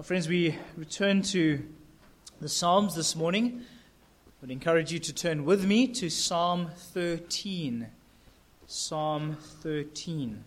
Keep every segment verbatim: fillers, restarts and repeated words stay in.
Well, friends, we return to the Psalms this morning. I would encourage you to turn with me to Psalm thirteen. Psalm thirteen.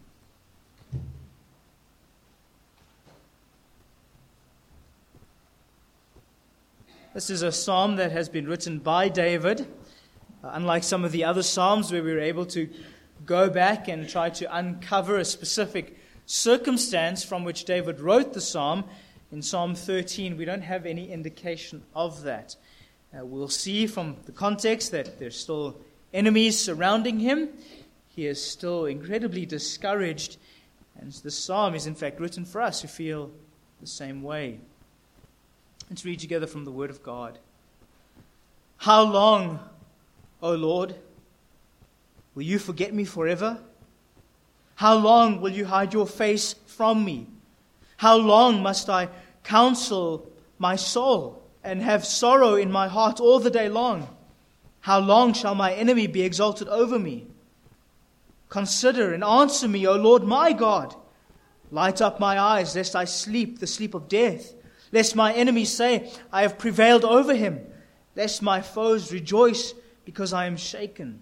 This is a psalm that has been written by David. Uh, unlike some of the other psalms where we were able to go back and try to uncover a specific circumstance from which David wrote the psalm, in Psalm thirteen, we don't have any indication of that. Uh, we'll see from the context that there's still enemies surrounding him. He is still incredibly discouraged. And the psalm is in fact written for us who feel the same way. Let's read together from the Word of God. How long, O Lord, will you forget me forever? How long will you hide your face from me? How long must I counsel my soul and have sorrow in my heart all the day long? How long shall my enemy be exalted over me? Consider and answer me, O Lord my God. Light up my eyes, lest I sleep the sleep of death. Lest my enemies say, I have prevailed over him. Lest my foes rejoice because I am shaken.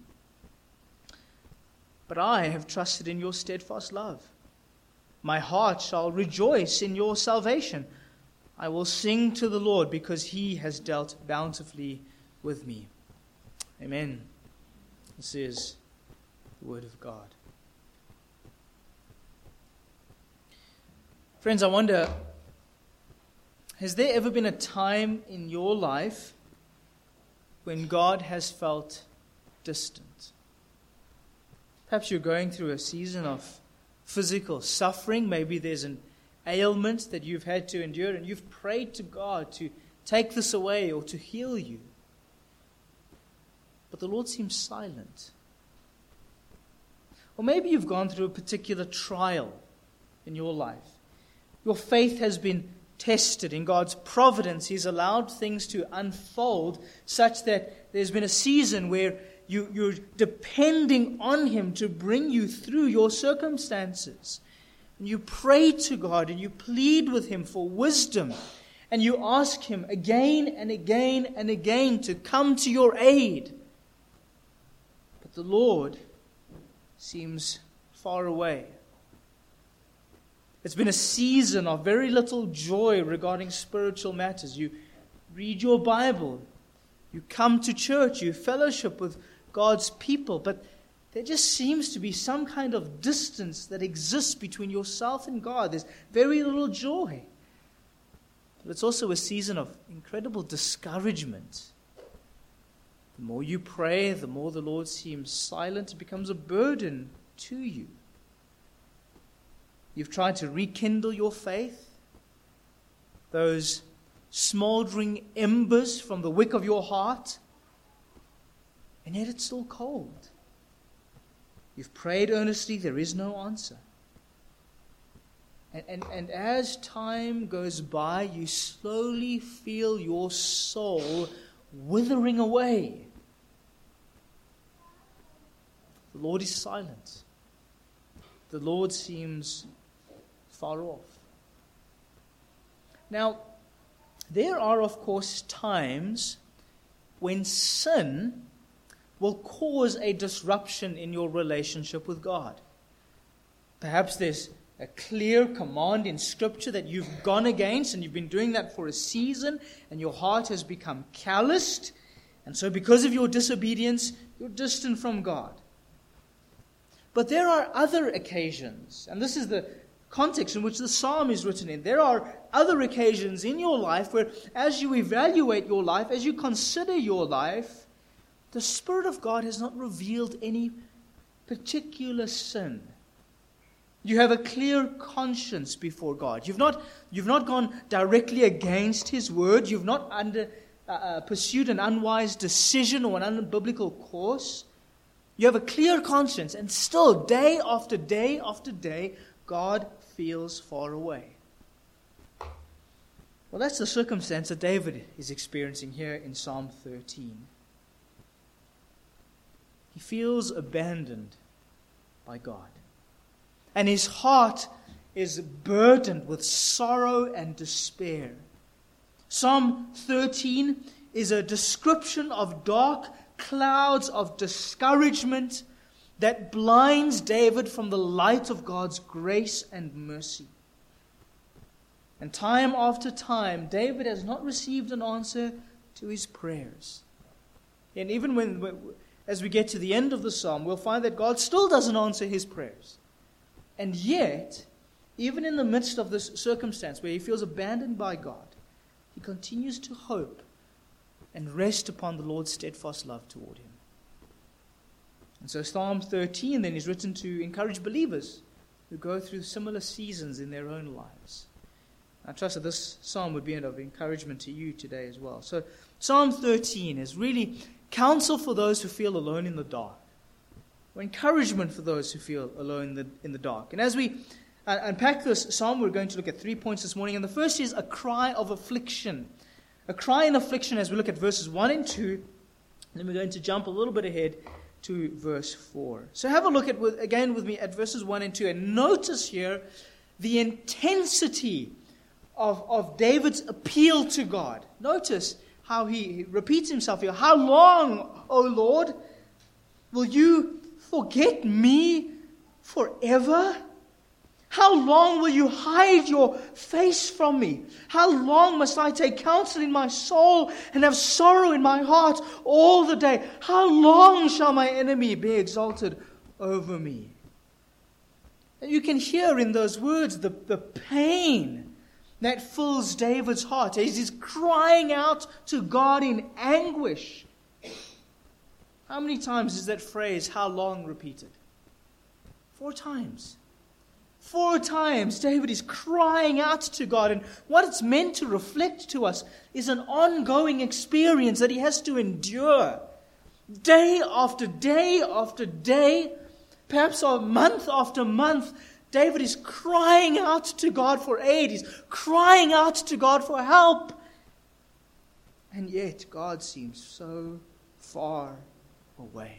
But I have trusted in your steadfast love. My heart shall rejoice in your salvation. I will sing to the Lord because he has dealt bountifully with me. Amen. This is the Word of God. Friends, I wonder, has there ever been a time in your life when God has felt distant? Perhaps you're going through a season of physical suffering. Maybe there's an ailment that you've had to endure and you've prayed to God to take this away or to heal you. But the Lord seems silent. Or maybe you've gone through a particular trial in your life. Your faith has been tested. In God's providence, He's allowed things to unfold such that there's been a season where You, you're depending on Him to bring you through your circumstances. And you pray to God and you plead with Him for wisdom. And you ask Him again and again and again to come to your aid. But the Lord seems far away. It's been a season of very little joy regarding spiritual matters. You read your Bible. You come to church. You fellowship with God's people, but there just seems to be some kind of distance that exists between yourself and God. There's very little joy. But it's also a season of incredible discouragement. The more you pray, the more the Lord seems silent. It becomes a burden to you. You've tried to rekindle your faith. Those smoldering embers from the wick of your heart, and yet it's still cold. You've prayed earnestly, there is no answer. And, and, and as time goes by, you slowly feel your soul withering away. The Lord is silent. The Lord seems far off. Now, there are, of course, times when sin will cause a disruption in your relationship with God. Perhaps there's a clear command in Scripture that you've gone against, and you've been doing that for a season, and your heart has become calloused, and so because of your disobedience, you're distant from God. But there are other occasions, and this is the context in which the psalm is written in. There are other occasions in your life where, as you evaluate your life, as you consider your life, the Spirit of God has not revealed any particular sin. You have a clear conscience before God. You've not, you've not gone directly against His Word. You've not under, uh, uh, pursued an unwise decision or an unbiblical course. You have a clear conscience, and still, day after day after day, God feels far away. Well, that's the circumstance that David is experiencing here in Psalm thirteen. He feels abandoned by God. And his heart is burdened with sorrow and despair. Psalm thirteen is a description of dark clouds of discouragement that blinds David from the light of God's grace and mercy. And time after time, David has not received an answer to his prayers. And even when, as we get to the end of the psalm, we'll find that God still doesn't answer his prayers. And yet, even in the midst of this circumstance where he feels abandoned by God, he continues to hope and rest upon the Lord's steadfast love toward him. And so Psalm thirteen then is written to encourage believers who go through similar seasons in their own lives. I trust that this psalm would be of encouragement to you today as well. So Psalm thirteen is really counsel for those who feel alone in the dark, or encouragement for those who feel alone in the, in the dark. And as we uh, unpack this psalm, we're going to look at three points this morning. And the first is a cry of affliction. A cry in affliction as we look at verses one and two. And then we're going to jump a little bit ahead to verse four. So have a look at again with me at verses one and two. And notice here the intensity of, of David's appeal to God. Notice how he, he repeats himself here. How long, O Lord, will you forget me forever? How long will you hide your face from me? How long must I take counsel in my soul and have sorrow in my heart all the day? How long shall my enemy be exalted over me? And you can hear in those words the, the pain that fills David's heart as he's crying out to God in anguish. How many times is that phrase, how long, repeated? Four times. Four times David is crying out to God, and what it's meant to reflect to us is an ongoing experience that he has to endure. Day after day after day, perhaps a month after month, David is crying out to God for aid. He's crying out to God for help. And yet God seems so far away.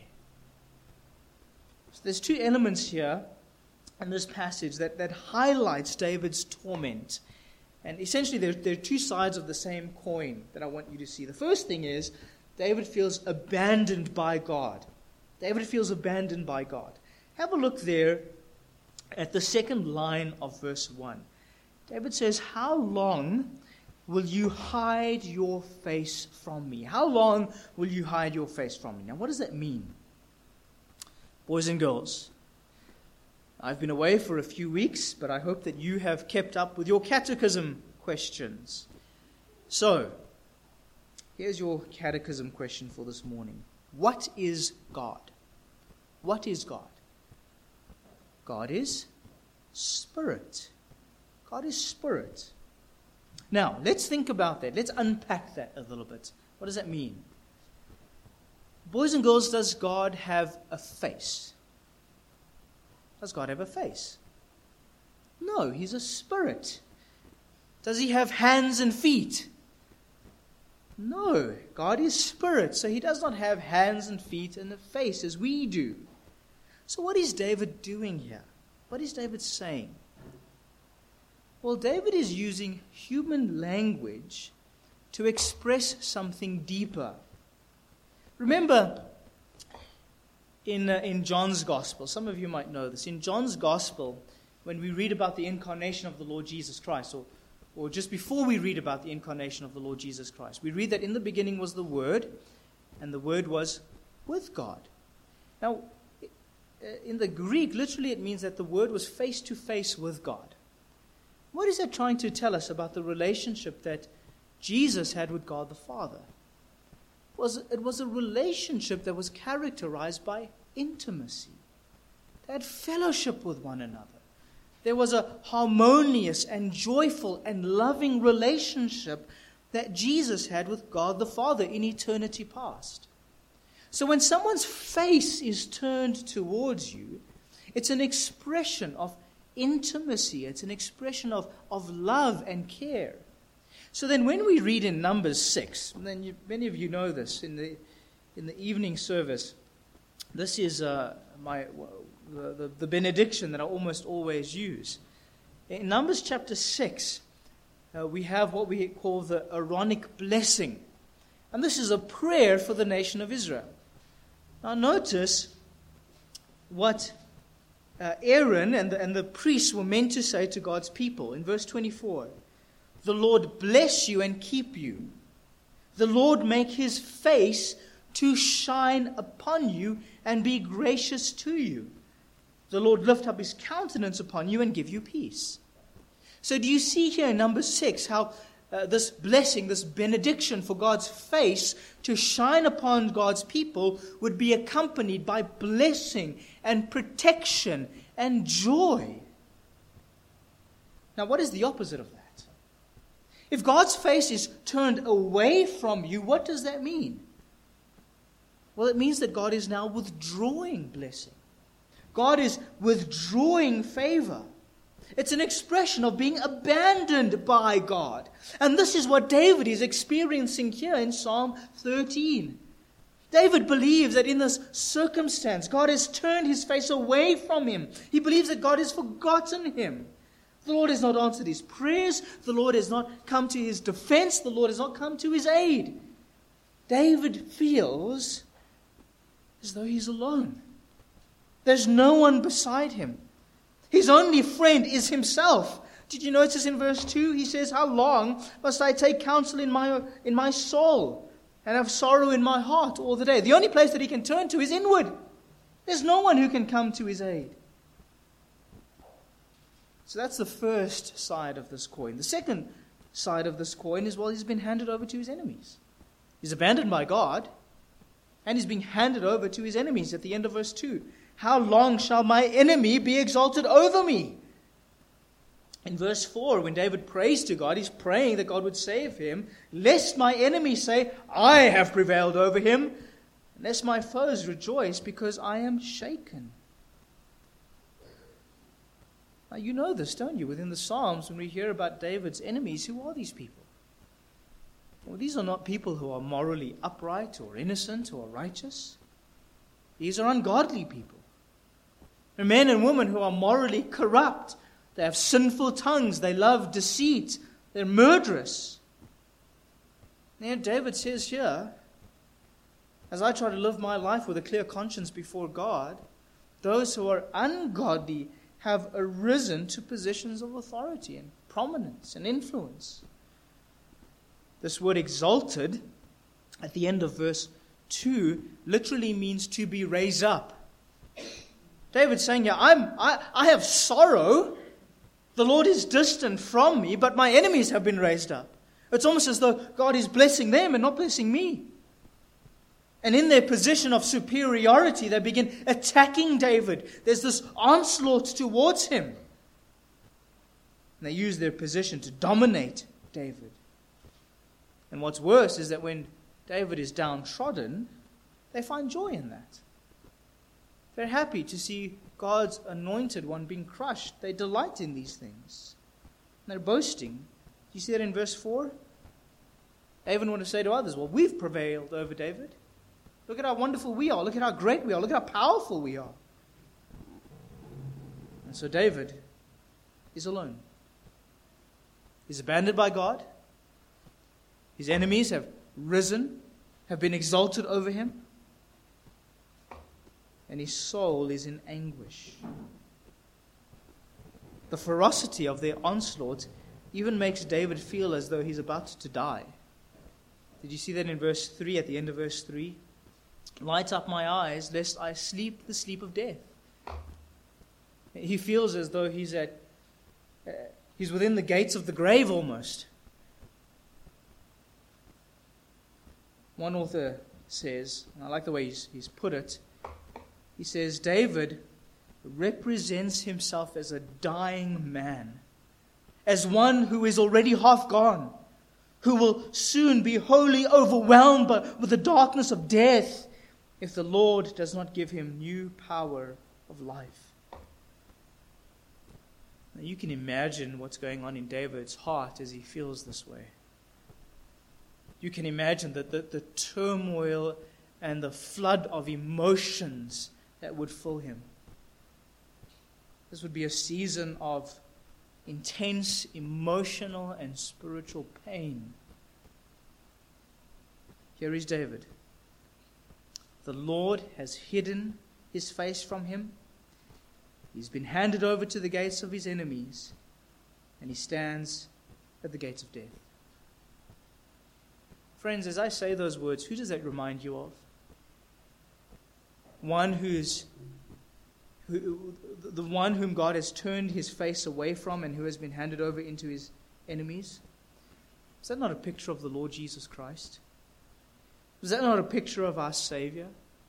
So there's two elements here in this passage that, that highlights David's torment. And essentially there, there are two sides of the same coin that I want you to see. The first thing is David feels abandoned by God. David feels abandoned by God. Have a look there at the second line of verse one. David says, how long will you hide your face from me? How long will you hide your face from me? Now, what does that mean? Boys and girls, I've been away for a few weeks, but I hope that you have kept up with your catechism questions. So, here's your catechism question for this morning. What is God? What is God? God is spirit. God is spirit. Now, let's think about that. Let's unpack that a little bit. What does that mean? Boys and girls, does God have a face? Does God have a face? No, he's a spirit. Does he have hands and feet? No, God is spirit, so he does not have hands and feet and a face as we do. So what is David doing here? What is David saying? Well, David is using human language to express something deeper. Remember, in, uh, in John's Gospel, some of you might know this, in John's Gospel, when we read about the incarnation of the Lord Jesus Christ, or, or just before we read about the incarnation of the Lord Jesus Christ, we read that in the beginning was the Word, and the Word was with God. Now, in the Greek, literally it means that the Word was face to face with God. What is that trying to tell us about the relationship that Jesus had with God the Father? It was, it was a relationship that was characterized by intimacy. They had fellowship with one another. There was a harmonious and joyful and loving relationship that Jesus had with God the Father in eternity past. So when someone's face is turned towards you, it's an expression of intimacy. It's an expression of, of love and care. So then when we read in Numbers six, and then you, many of you know this, in the in the evening service, this is uh, my the, the, the benediction that I almost always use. In Numbers chapter six, uh, we have what we call the Aaronic blessing. And this is a prayer for the nation of Israel. Now notice what uh, Aaron and the, and the priests were meant to say to God's people. In verse twenty-four, the Lord bless you and keep you. The Lord make his face to shine upon you and be gracious to you. The Lord lift up his countenance upon you and give you peace. So do you see here in number six how uh, this blessing, this benediction for God's face to shine upon God's people would be accompanied by blessing and protection and joy? Now what is the opposite of that? If God's face is turned away from you, what does that mean? Well, it means that God is now withdrawing blessing. God is withdrawing favor. It's an expression of being abandoned by God. And this is what David is experiencing here in Psalm thirteen. David believes that in this circumstance, God has turned his face away from him. He believes that God has forgotten him. The Lord has not answered his prayers. The Lord has not come to his defense. The Lord has not come to his aid. David feels as though he's alone. There's no one beside him. His only friend is himself. Did you notice in verse two? He says, how long must I take counsel in my, in my soul and have sorrow in my heart all the day? The only place that he can turn to is inward. There's no one who can come to his aid. So that's the first side of this coin. The second side of this coin is, well, he's been handed over to his enemies. He's abandoned by God, and he's being handed over to his enemies at the end of verse two. How long shall my enemy be exalted over me? In verse four, when David prays to God, he's praying that God would save him, lest my enemies say, I have prevailed over him, lest my foes rejoice because I am shaken. Now, you know this, don't you? Within the Psalms, when we hear about David's enemies, who are these people? Well, these are not people who are morally upright or innocent or righteous. These are ungodly people. They're men and women who are morally corrupt. They have sinful tongues. They love deceit. They're murderous. And David says here, as I try to live my life with a clear conscience before God, those who are ungodly have arisen to positions of authority and prominence and influence. This word exalted at the end of verse two literally means to be raised up. David's saying here, I'm, I, I have sorrow. The Lord is distant from me, but my enemies have been raised up. It's almost as though God is blessing them and not blessing me. And in their position of superiority, they begin attacking David. There's this onslaught towards him. And they use their position to dominate David. And what's worse is that when David is downtrodden, they find joy in that. They're happy to see God's anointed one being crushed. They delight in these things. And they're boasting. Do you see that in verse four? They even want to say to others, well, we've prevailed over David. Look at how wonderful we are. Look at how great we are. Look at how powerful we are. And so David is alone. He's abandoned by God. His enemies have risen, have been exalted over him. And his soul is in anguish. The ferocity of their onslaught even makes David feel as though he's about to die. Did you see that in verse three, at the end of verse three? Light up my eyes, lest I sleep the sleep of death. He feels as though he's at, uh, he's within the gates of the grave almost. One author says, and I like the way he's, he's put it, he says, David represents himself as a dying man, as one who is already half gone, who will soon be wholly overwhelmed by, with the darkness of death if the Lord does not give him new power of life. Now you can imagine what's going on in David's heart as he feels this way. You can imagine that the, the turmoil and the flood of emotions that would fill him. This would be a season of intense emotional and spiritual pain. Here is David. The Lord has hidden his face from him. He's been handed over to the gates of his enemies, and he stands at the gates of death. Friends, as I say those words, who does that remind you of? One who's who, the one whom God has turned his face away from and who has been handed over into his enemies? Is that not a picture of the Lord Jesus Christ? Is that not a picture of our Savior?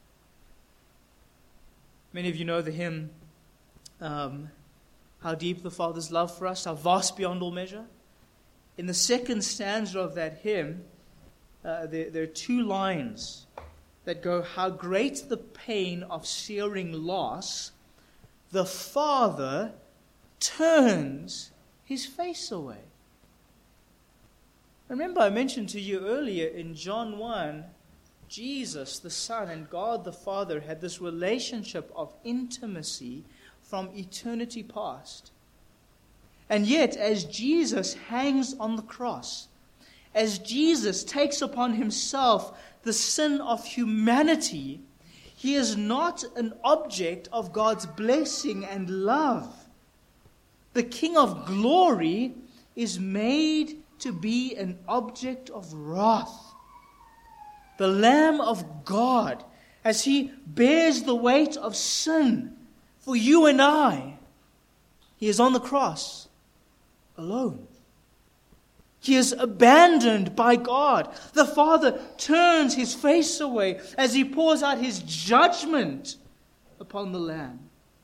Many of you know the hymn, um, How Deep the Father's Love for Us, How Vast Beyond All Measure. In the second stanza of that hymn, uh, there, there are two lines that go, how great the pain of searing loss, the Father turns his face away. Remember, I mentioned to you earlier in John one, Jesus, the Son, and God the Father had this relationship of intimacy from eternity past. And yet, as Jesus hangs on the cross, as Jesus takes upon himself the sin of humanity, he is not an object of God's blessing and love. The King of glory is made to be an object of wrath. The Lamb of God, as he bears the weight of sin for you and I, he is on the cross alone. He is abandoned by God. The Father turns his face away as he pours out his judgment upon the Lamb.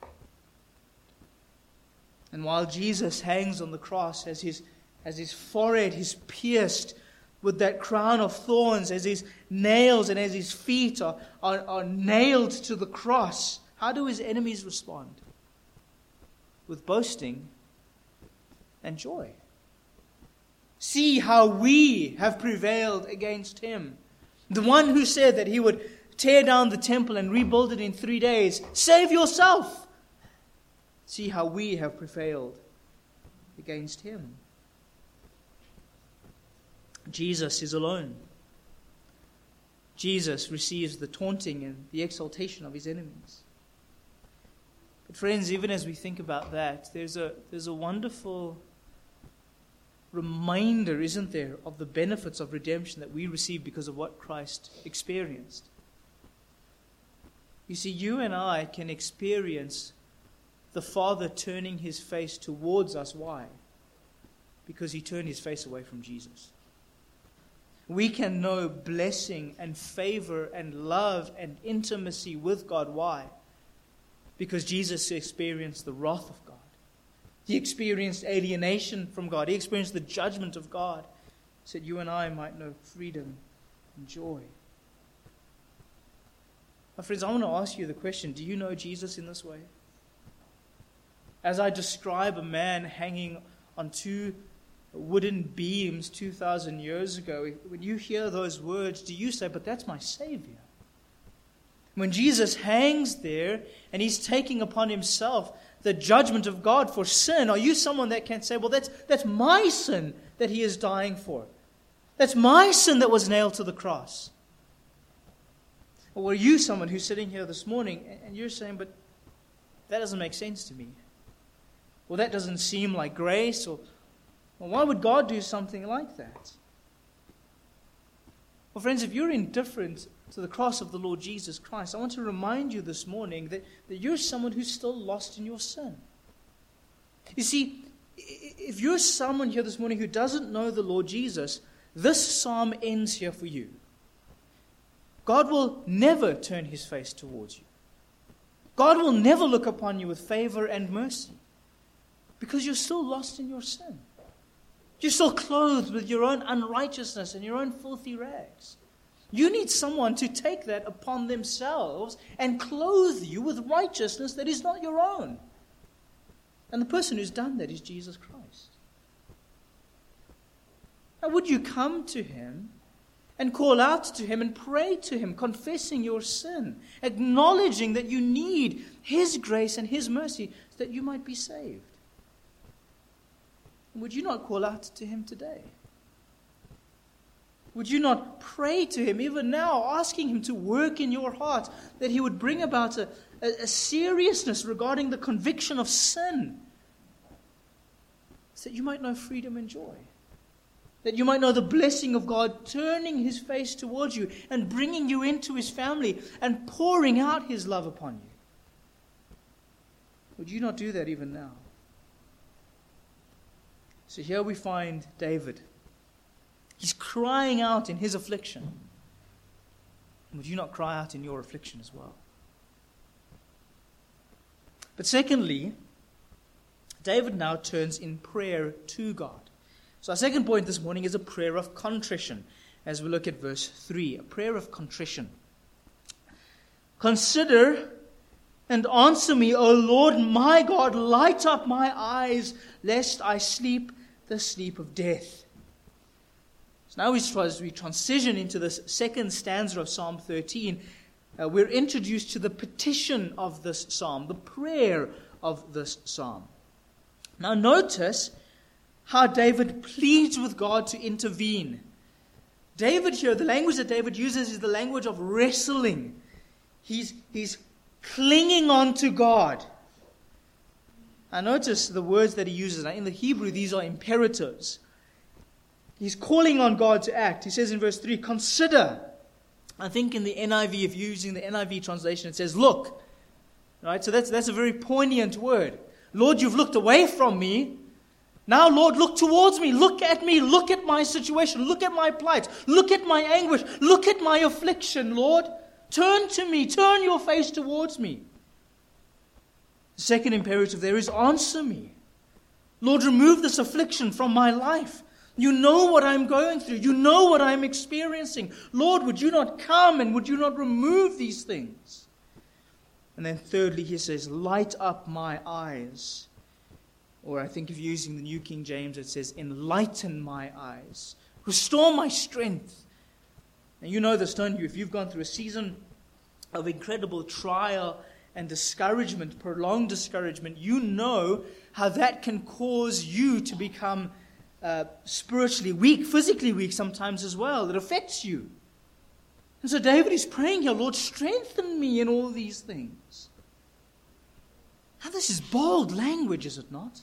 And while Jesus hangs on the cross, as his, as his forehead is pierced with that crown of thorns, as his nails and as his feet are, are, are nailed to the cross, how do his enemies respond? With boasting and joy. See how we have prevailed against him. The one who said that he would tear down the temple and rebuild it in three days. Save yourself. See how we have prevailed against him. Jesus is alone. Jesus receives the taunting and the exaltation of his enemies. But friends, even as we think about that, there's a there's a wonderful reminder, isn't there, of the benefits of redemption that we receive because of what Christ experienced. You see, you and I can experience the Father turning his face towards us. Why? Because he turned his face away from Jesus. We can know blessing and favor and love and intimacy with God. Why? Because Jesus experienced the wrath of God. He experienced alienation from God. He experienced the judgment of God, so that you and I might know freedom and joy. My friends, I want to ask you the question, do you know Jesus in this way? As I describe a man hanging on two wooden beams two thousand years ago, when you hear those words, do you say, but that's my Savior? When Jesus hangs there and he's taking upon himself the judgment of God for sin, are you someone that can say, well, that's, that's my sin that he is dying for? That's my sin that was nailed to the cross? Or are you someone who's sitting here this morning and you're saying, but that doesn't make sense to me? Well, that doesn't seem like grace, or well, why would God do something like that? Well, friends, if you're indifferent to the cross of the Lord Jesus Christ, I want to remind you this morning that, that you're someone who's still lost in your sin. You see, if you're someone here this morning who doesn't know the Lord Jesus, this psalm ends here for you. God will never turn his face towards you. God will never look upon you with favor and mercy, because you're still lost in your sin. You're still clothed with your own unrighteousness and your own filthy rags. You need someone to take that upon themselves and clothe you with righteousness that is not your own. And the person who's done that is Jesus Christ. Now, would you come to him and call out to him and pray to him, confessing your sin, acknowledging that you need his grace and his mercy so that you might be saved? Would you not call out to him today? Would you not pray to him even now, asking him to work in your heart, that he would bring about a, a, a seriousness regarding the conviction of sin, so that you might know freedom and joy, that you might know the blessing of God turning his face towards you and bringing you into his family and pouring out his love upon you? Would you not do that even now? So here we find David. He's crying out in his affliction. Would you not cry out in your affliction as well? But secondly, David now turns in prayer to God. So our second point this morning is a prayer of contrition, as we look at verse three, a prayer of contrition. Consider and answer me, O Lord my God, light up my eyes, lest I sleep the sleep of death. So now as we transition into this second stanza of Psalm thirteen, uh, we're introduced to the petition of this psalm, the prayer of this psalm. Now notice how David pleads with God to intervene. David here, the language that David uses is the language of wrestling. He's, he's clinging on to God. Now notice the words that he uses. Now in the Hebrew, these are imperatives. He's calling on God to act. He says in verse three, consider. I think in the N I V, if you're using the N I V translation, it says, look. Right? So that's, that's a very poignant word. Lord, you've looked away from me. Now, Lord, look towards me. Look at me. Look at my situation. Look at my plight. Look at my anguish. Look at my affliction, Lord. Turn to me. Turn your face towards me. The second imperative there is answer me. Lord, remove this affliction from my life. You know what I'm going through. You know what I'm experiencing. Lord, would you not come and would you not remove these things? And then thirdly, he says, light up my eyes. Or I think if you're using the New King James, it says, enlighten my eyes. Restore my strength. And you know this, don't you? If you've gone through a season of incredible trial and discouragement, prolonged discouragement, you know how that can cause you to become uh, spiritually weak, physically weak sometimes as well. It affects you. And so David is praying here, Lord, strengthen me in all these things. Now this is bold language, is it not?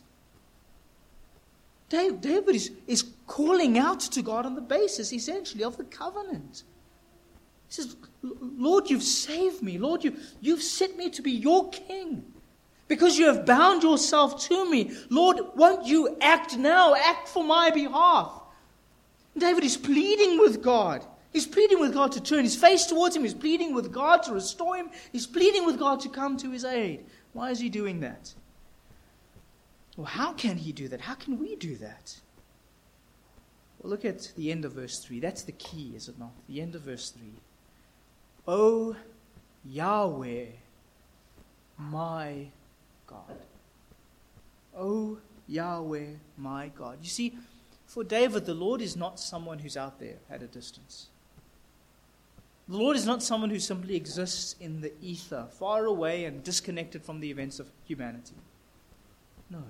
David is, is calling out to God on the basis, essentially, of the covenant. He says, Lord, you've saved me. Lord, you, you've set me to be your king. Because you have bound yourself to me. Lord, won't you act now? Act for my behalf. David is pleading with God. He's pleading with God to turn his face towards him. He's pleading with God to restore him. He's pleading with God to come to his aid. Why is he doing that? Well, how can he do that? How can we do that? Well, look at the end of verse three. That's the key, is it not? The end of verse three. O Yahweh, my God. O Yahweh, my God. You see, for David, the Lord is not someone who's out there at a distance. The Lord is not someone who simply exists in the ether, far away and disconnected from the events of humanity. No.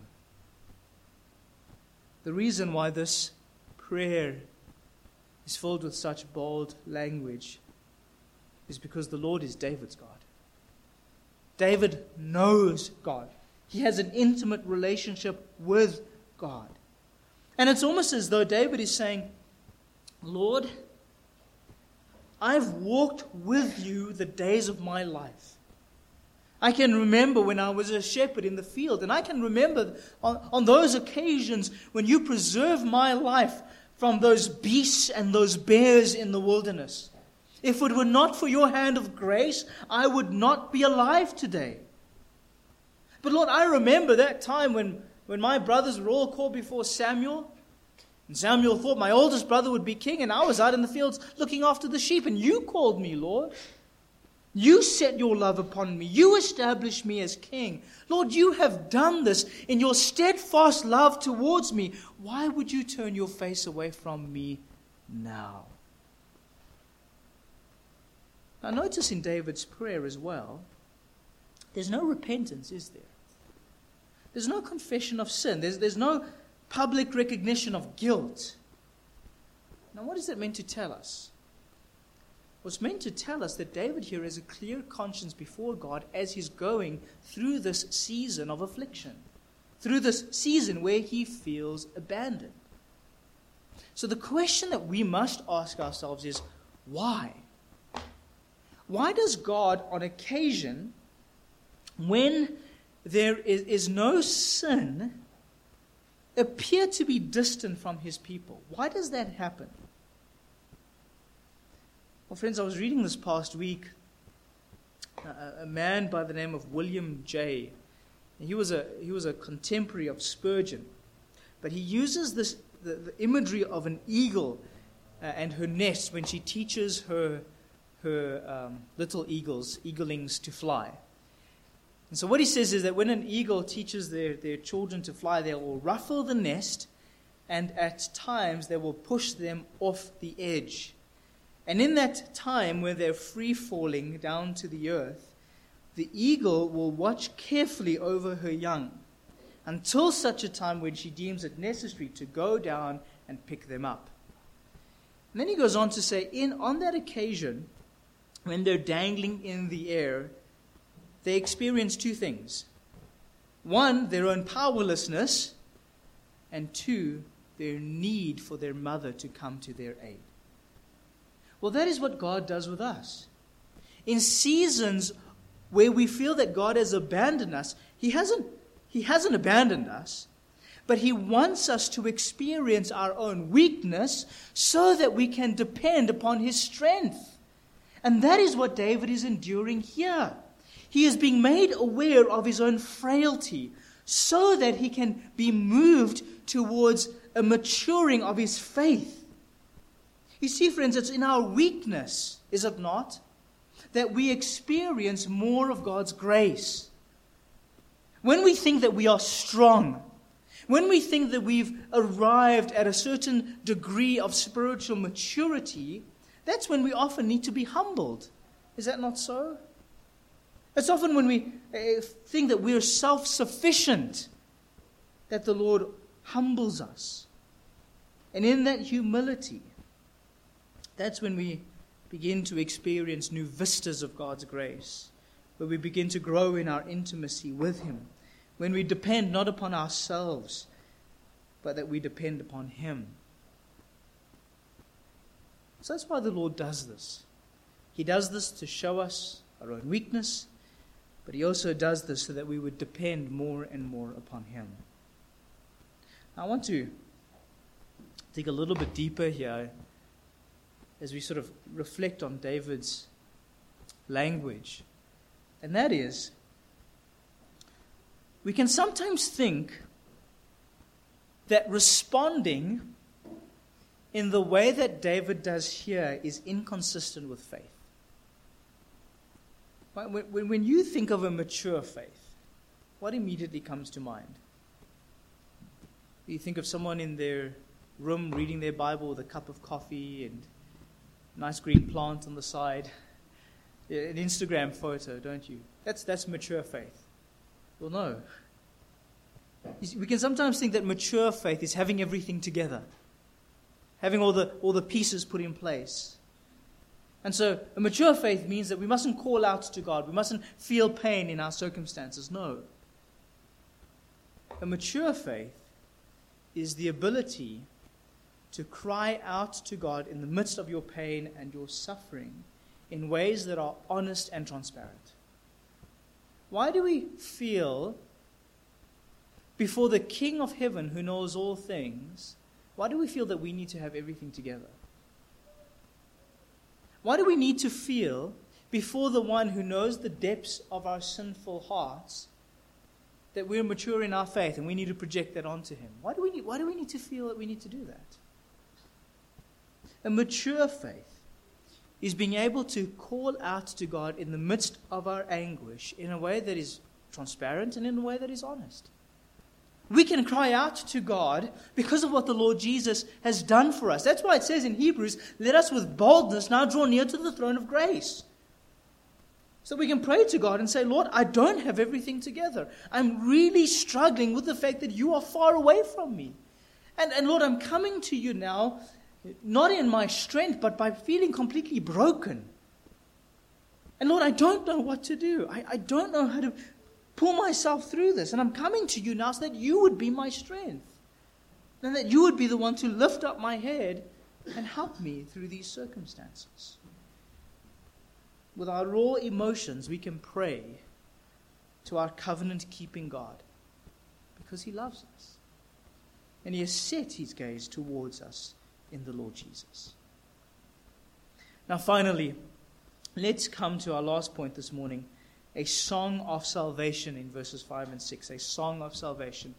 The reason why this prayer is filled with such bold language is because the Lord is David's God. David knows God. He has an intimate relationship with God. And it's almost as though David is saying, Lord, I've walked with you the days of my life. I can remember when I was a shepherd in the field, and I can remember on, on those occasions when you preserved my life from those beasts and those bears in the wilderness. If it were not for your hand of grace, I would not be alive today. But Lord, I remember that time when, when my brothers were all called before Samuel, and Samuel thought my oldest brother would be king, and I was out in the fields looking after the sheep, and you called me, Lord. You set your love upon me. You established me as king. Lord, you have done this in your steadfast love towards me. Why would you turn your face away from me now? Now notice in David's prayer as well, there's no repentance, is there? There's no confession of sin. There's, there's no public recognition of guilt. Now, what is it meant to tell us? Well, it's meant to tell us that David here has a clear conscience before God as he's going through this season of affliction, through this season where he feels abandoned. So the question that we must ask ourselves is, why? Why does God, on occasion, when there is, is no sin, appear to be distant from his people? Why does that happen? Well, friends, I was reading this past week a, a man by the name of William Jay. He was a he was a contemporary of Spurgeon, but he uses this the, the imagery of an eagle uh, and her nest when she teaches her her um, little eagles, eaglings, to fly. And so what he says is that when an eagle teaches their, their children to fly, they will ruffle the nest, and at times they will push them off the edge. And in that time when they're free falling down to the earth, the eagle will watch carefully over her young until such a time when she deems it necessary to go down and pick them up. And then he goes on to say, in on that occasion, when they're dangling in the air, they experience two things. One, their own powerlessness, and two, their need for their mother to come to their aid. Well, that is what God does with us. In seasons where we feel that God has abandoned us, He hasn't, He hasn't abandoned us, but He wants us to experience our own weakness so that we can depend upon His strength. And that is what David is enduring here. He is being made aware of his own frailty so that he can be moved towards a maturing of his faith. You see, friends, it's in our weakness, is it not, that we experience more of God's grace. When we think that we are strong, when we think that we've arrived at a certain degree of spiritual maturity, that's when we often need to be humbled. Is that not so? It's often when we think that we're self-sufficient that the Lord humbles us. And in that humility, that's when we begin to experience new vistas of God's grace, where we begin to grow in our intimacy with Him, when we depend not upon ourselves, but that we depend upon Him. So that's why the Lord does this. He does this to show us our own weakness, but He also does this so that we would depend more and more upon Him. Now, I want to dig a little bit deeper here as we sort of reflect on David's language. And that is, we can sometimes think that responding in the way that David does here is inconsistent with faith. When you think of a mature faith, what immediately comes to mind? You think of someone in their room reading their Bible with a cup of coffee and a nice green plant on the side. An Instagram photo, don't you? That's, that's mature faith. Well, no. We can sometimes think that mature faith is having everything together, having all the, all the pieces put in place. And so a mature faith means that we mustn't call out to God. We mustn't feel pain in our circumstances. No. A mature faith is the ability to cry out to God in the midst of your pain and your suffering in ways that are honest and transparent. Why do we feel before the King of heaven who knows all things, why do we feel that we need to have everything together? Why do we need to feel before the one who knows the depths of our sinful hearts that we're mature in our faith and we need to project that onto Him? Why do we need, why do we need to feel that we need to do that? A mature faith is being able to call out to God in the midst of our anguish in a way that is transparent and in a way that is honest. We can cry out to God because of what the Lord Jesus has done for us. That's why it says in Hebrews, let us with boldness now draw near to the throne of grace. So we can pray to God and say, Lord, I don't have everything together. I'm really struggling with the fact that you are far away from me. And, and Lord, I'm coming to you now, not in my strength, but by feeling completely broken. And Lord, I don't know what to do. I, I don't know how to pull myself through this. And I'm coming to you now so that you would be my strength. And that you would be the one to lift up my head and help me through these circumstances. With our raw emotions, we can pray to our covenant-keeping God because He loves us. And He has set His gaze towards us in the Lord Jesus. Now finally, let's come to our last point this morning, a song of salvation in verses five and six, a song of salvation.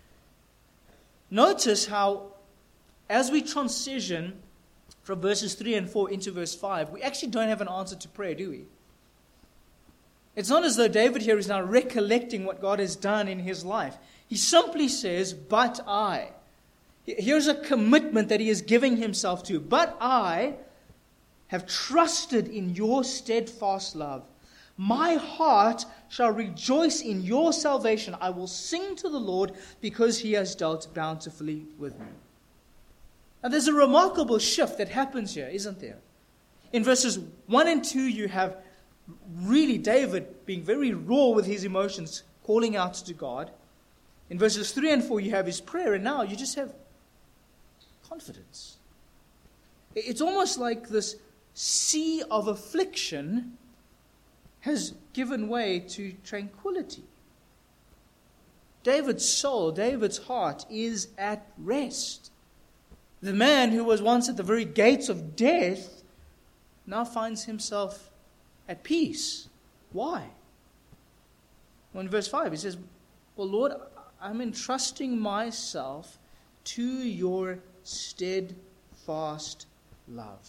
Notice how, as we transition from verses three and four into verse five, we actually don't have an answer to prayer, do we? It's not as though David here is now recollecting what God has done in his life. He simply says, but I. Here's a commitment that he is giving himself to. But I have trusted in your steadfast love. My heart shall rejoice in your salvation. I will sing to the Lord because He has dealt bountifully with me. Now there's a remarkable shift that happens here, isn't there? In verses one and two, you have really David being very raw with his emotions, calling out to God. In verses three and four, you have his prayer, and now you just have confidence. It's almost like this sea of affliction has given way to tranquility. David's soul, David's heart is at rest. The man who was once at the very gates of death now finds himself at peace. Why? Well, in verse five, he says, well, Lord, I'm entrusting myself to your steadfast love.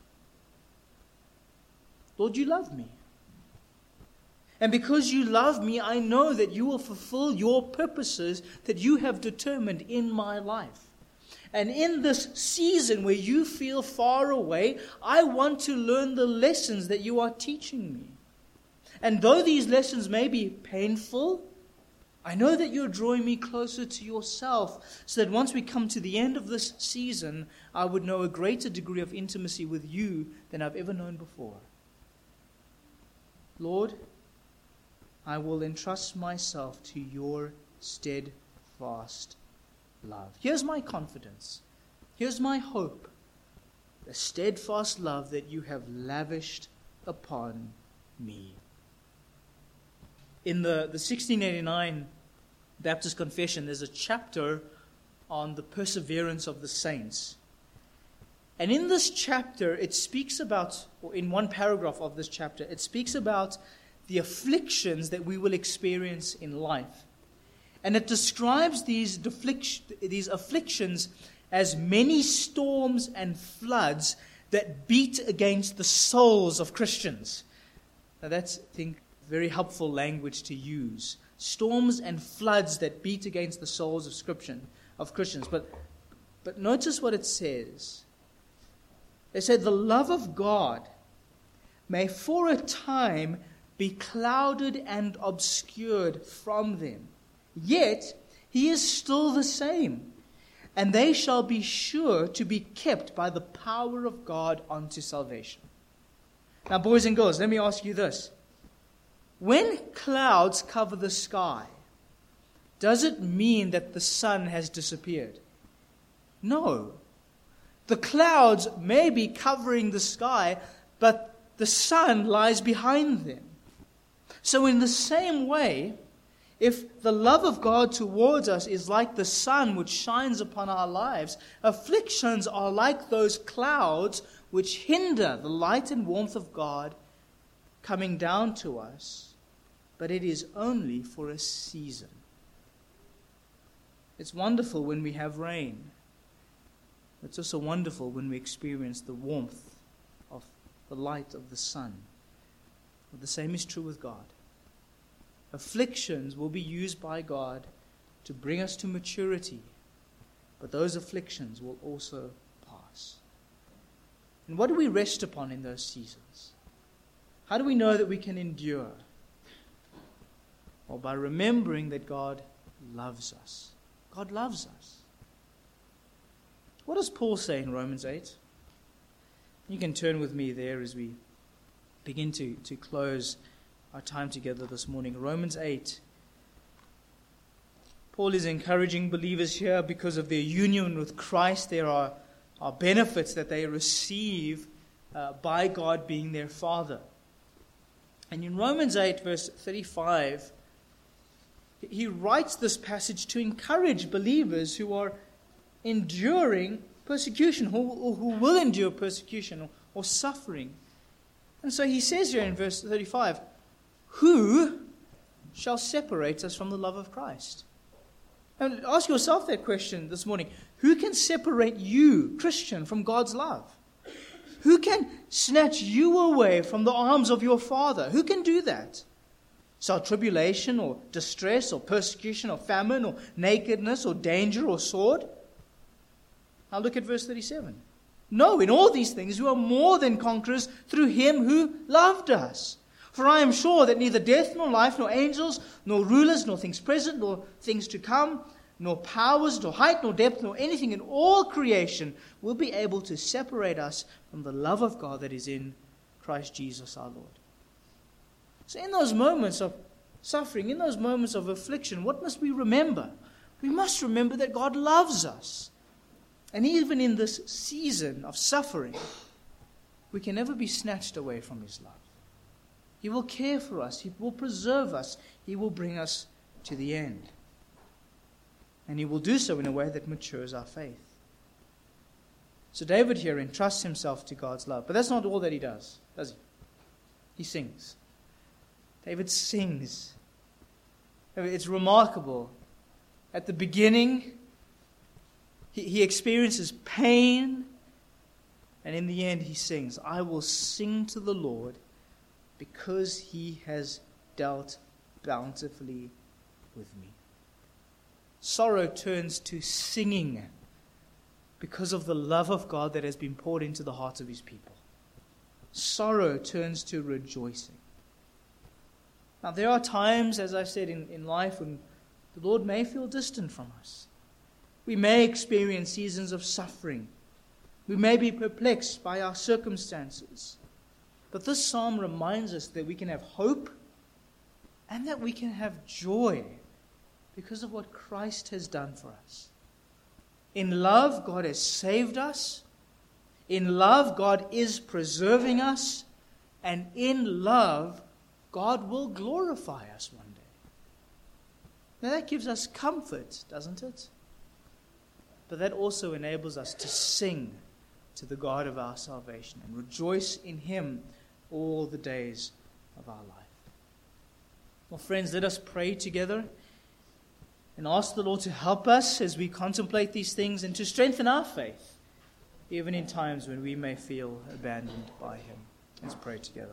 Lord, you love me. And because you love me, I know that you will fulfill your purposes that you have determined in my life. And in this season where you feel far away, I want to learn the lessons that you are teaching me. And though these lessons may be painful, I know that you're drawing me closer to yourself, so that once we come to the end of this season, I would know a greater degree of intimacy with you than I've ever known before. Lord, I will entrust myself to your steadfast love. Here's my confidence. Here's my hope. The steadfast love that you have lavished upon me. In the, the sixteen eighty-nine Baptist Confession, there's a chapter on the perseverance of the saints. And in this chapter, it speaks about, or in one paragraph of this chapter, it speaks about the afflictions that we will experience in life. And it describes these, deflict- these afflictions as many storms and floods that beat against the souls of Christians. Now that's, I think, very helpful language to use. Storms and floods that beat against the souls of Scripture, of Christians. But, but notice what it says. They said, the love of God may for a time be clouded and obscured from them. Yet He is still the same, and they shall be sure to be kept by the power of God unto salvation. Now, boys and girls, let me ask you this. When clouds cover the sky, does it mean that the sun has disappeared? No. The clouds may be covering the sky, but the sun lies behind them. So in the same way, if the love of God towards us is like the sun which shines upon our lives, afflictions are like those clouds which hinder the light and warmth of God coming down to us, but it is only for a season. It's wonderful when we have rain. It's also wonderful when we experience the warmth of the light of the sun. But the same is true with God. Afflictions will be used by God to bring us to maturity, but those afflictions will also pass. And what do we rest upon in those seasons? How do we know that we can endure? Well, by remembering that God loves us. God loves us. What does Paul say in Romans eight? You can turn with me there as we begin to, to close our time together this morning. Romans eight. Paul is encouraging believers here because of their union with Christ. There are, are benefits that they receive uh, by God being their Father. And in Romans eight, verse thirty-five, he writes this passage to encourage believers who are enduring persecution, who, who will endure persecution or, or suffering. And so he says here in verse thirty-five, who shall separate us from the love of Christ? And ask yourself that question this morning. Who can separate you, Christian, from God's love? Who can snatch you away from the arms of your Father? Who can do that? Shall tribulation or distress or persecution or famine or nakedness or danger or sword? Now look at verse thirty-seven. No, in all these things we are more than conquerors through him who loved us. For I am sure that neither death nor life nor angels nor rulers nor things present nor things to come nor powers nor height nor depth nor anything in all creation will be able to separate us from the love of God that is in Christ Jesus our Lord. So in those moments of suffering, in those moments of affliction, what must we remember? We must remember that God loves us. And even in this season of suffering, we can never be snatched away from his love. He will care for us. He will preserve us. He will bring us to the end. And he will do so in a way that matures our faith. So David here entrusts himself to God's love. But that's not all that he does, does he? He sings. David sings. It's remarkable. At the beginning, he, he experiences pain. And in the end, he sings, I will sing to the Lord because he has dealt bountifully with me. Sorrow turns to singing because of the love of God that has been poured into the hearts of his people. Sorrow turns to rejoicing. Now, there are times, as I've said, in, in life when the Lord may feel distant from us. We may experience seasons of suffering. We may be perplexed by our circumstances. But this psalm reminds us that we can have hope and that we can have joy because of what Christ has done for us. In love, God has saved us. In love, God is preserving us. And in love, God will glorify us one day. Now that gives us comfort, doesn't it? But that also enables us to sing to the God of our salvation and rejoice in him all the days of our life. Well, friends, let us pray together and ask the Lord to help us as we contemplate these things and to strengthen our faith, even in times when we may feel abandoned by him. Let's pray together.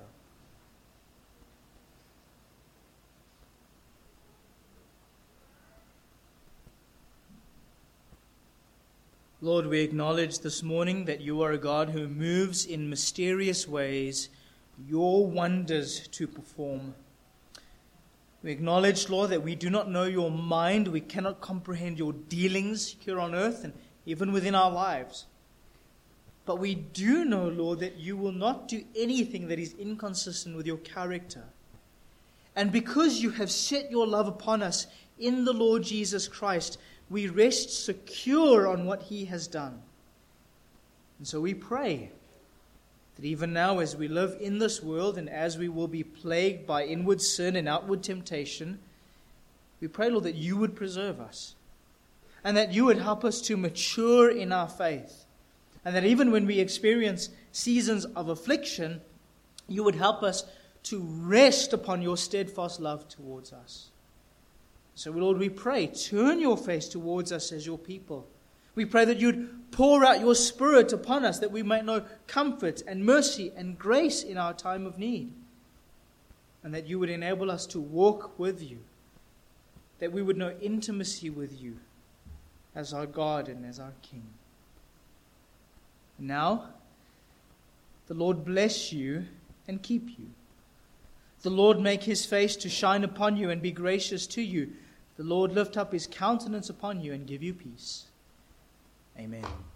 Lord, we acknowledge this morning that you are a God who moves in mysterious ways, your wonders to perform. We acknowledge, Lord, that we do not know your mind. We cannot comprehend your dealings here on earth and even within our lives. But we do know, Lord, that you will not do anything that is inconsistent with your character. And because you have set your love upon us in the Lord Jesus Christ, we rest secure on what he has done. And so we pray that even now as we live in this world and as we will be plagued by inward sin and outward temptation, we pray, Lord, that you would preserve us and that you would help us to mature in our faith. And that even when we experience seasons of affliction, you would help us to rest upon your steadfast love towards us. So, Lord, we pray, turn your face towards us as your people. We pray that you'd pour out your Spirit upon us, that we might know comfort and mercy and grace in our time of need. And that you would enable us to walk with you, that we would know intimacy with you as our God and as our King. Now, the Lord bless you and keep you. The Lord make his face to shine upon you and be gracious to you. The Lord lift up his countenance upon you and give you peace. Amen.